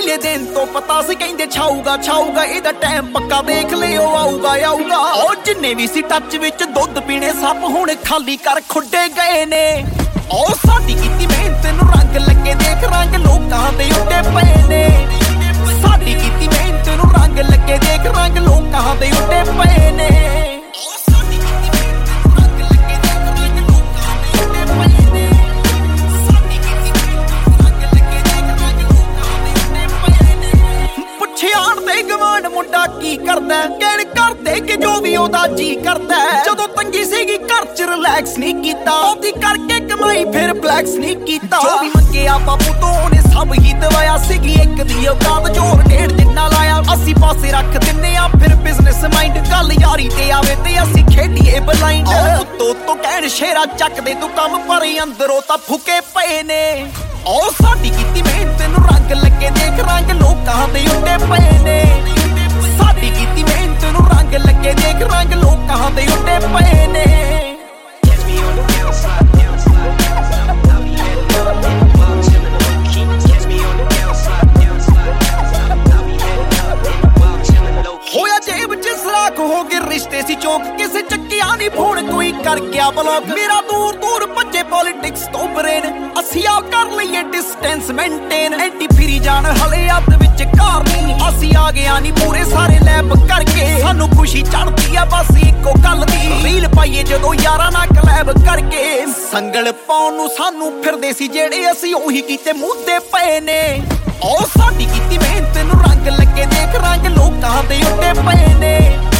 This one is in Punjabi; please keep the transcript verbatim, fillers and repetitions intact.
ਪਹਿਲੇ ਦਿਨ ਤੋਂ ਪਤਾ ਸੀ ਕਹਿੰਦੇ ਛਾਊਗਾ ਛਾਊਗਾ ਇਹਦਾ ਟਾਈਮ ਪੱਕਾ ਦੇਖ ਲਿਓ ਆਊਗਾ ਆਊਗਾ। ਉਹ ਜਿੰਨੇ ਵੀ ਸੀ ਟੱਚ ਵਿੱਚ ਦੁੱਧ ਪੀਣੇ ਸਭ ਹੁਣ ਖਾਲੀ ਕਰ ਖੁੱਡੇ ਗਏ ਨੇ। ਉਹ ਸਾਡੀ ਕੀਤੀ ਮਿਹਨਤ ਨੂੰ ਰੰਗ ਲੱਗੇ ਦੇਖ ਰੰਗ ਲੋਕਾਂ ਦੇ ਉੱਤੇ ਪਏ ਨੇ। ਸਾਡੀ ਕੀਤੀ ਮਿਹਨਤ ਨੂੰ ਰੰਗ ਲੱਗੇ ਦੇਖ ਰੰਗ ਲੋਕਾਂ ਦੇ ਉੱਤੇ ਪਏ ਨੇ। ਗਵਾਂਡ ਮੁੰਡਾ ਕੀ ਕਰਦਾ ਕਹਿਣ ਕਰਦੇ ਕਿ ਜੋ ਵੀ ਉਹਦਾ ਜੀ ਕਰਦਾ। ਜਦੋਂ ਤੰਗੀ ਸੀਗੀ ਘਰ ਚ ਰਿਲੈਕਸ ਨਹੀਂ ਕੀਤਾ ਉਹਦੀ ਕਰਕੇ ਕਮਾਈ ਫਿਰ ਫਲੈਕਸ ਨਹੀਂ ਕੀਤਾ। ਜੋ ਵੀ ਮੰਗਿਆ ਬਾਪੂ ਤੋਂ ਉਹਨੇ ਸਭ ਹੀ ਦਵਾਇਆ ਸੀਗੀ ਇੱਕ ਦੀ ਔਕਾਤ ਜੋਰ ਢੇੜ ਜਿੰਨਾ ਲਾਇਆ। ਅਸੀਂ ਪਾਸੇ ਰੱਖ ਦਿੰਨੇ ਆ ਫਿਰ ਬਿਜ਼ਨਸ ਮਾਈਂਡ ਗੱਲ ਯਾਰੀ ਤੇ ਆਵੇ ਤੇ ਅਸੀਂ ਖੇਡੀਏ ਬਲਾਈਂਡ। ਉੱਤੋਂ ਤੋਂ ਕਹਿਣ ਸ਼ੇਰਾ ਚੱਕਦੇ ਤੂੰ ਕੰਮ ਪਰ ਅੰਦਰੋਂ ਤਾਂ ਫੁਕੇ ਪਏ ਨੇ। ਉਹ ਸਾਡੀ ਕੀਤੀ ਮਿਹਨਤ ਨੂੰ ਰੰਗ ਲੱਗੇ ਦੇਖ ਰੰਗ ਲੋਕਾਂ ਦੇ ਉੱਤੇ ਪਏ ਨੇ। ਸਾਡੀ ਕੀਤੀ ਮਿਹਨਤ ਨੂੰ ਰੰਗ ਲੱਗੇ ਦੇਖ ਰੰਗ ਲੋਕਾਂ ਦੇ ਉੱਤੇ ਪਏ ਨੇ। ਹੋਇਆ ਜੇਬ ਚ ਸਰਾਖ ਹੋ ਗਏ ਰਿਸ਼ਤੇ ਸੀ ਚੌਕ ਕਿਸੇ ਚੱਕਿਆ ਨਹੀਂ ਫੋਨ ਕੋਈ ਕਰ ਗਿਆ ਬਲੌਕ। ਮੇਰਾ ਦੂਰ ਦੂਰ ਭੱਜੇ ਪੋਲਿਟਿਕਸ ਤੋਂ ਬਰੇਨ ਅਸੀਂ ਆ ਕਰ ਲਈਏ ਡਿਸਟੈਂਸ ਮੇਨਟੇਨ। ਐਂਟੀ ਫਿਰੀ ਜਾਣ ਹਲੇ ਅੱਧ ਵਿੱਚ ਕਾਰ ਨਹੀਂ ਅਸੀਂ ਆ ਗਿਆ ਨਹੀਂ ਪੂਰੇ ਸਾਰੇ ਲੈਬ ਕਰਕੇ। ਸਾਨੂੰ ਖੁਸ਼ੀ ਚੜਦੀ ਆ ਬਸ ਇੱਕੋ ਗੱਲ ਦੀ ਰੀਲ ਪਾਈਏ ਜਦੋਂ ਯਾਰਾਂ ਨਾਲ ਕਲੈਬ ਕਰਕੇ। ਸੰਗਲ ਪਾਉਣ ਨੂੰ ਸਾਨੂੰ ਫਿਰਦੇ ਸੀ ਜਿਹੜੇ ਅਸੀਂ ਉਹੀ ਕੀਤੇ ਮੁੱਦੇ ਪਏ ਨੇ। ਉਹ ਸਾਡੀ ਕੀਤੀ ਮਿਹਨਤ ਨੂੰ ਰੰਗ ਲੱਗੇ ਦੇਖ ਰੰਗ ਲੋਕਾਂ ਦੇ ਉੱਤੇ ਪਏ ਨੇ।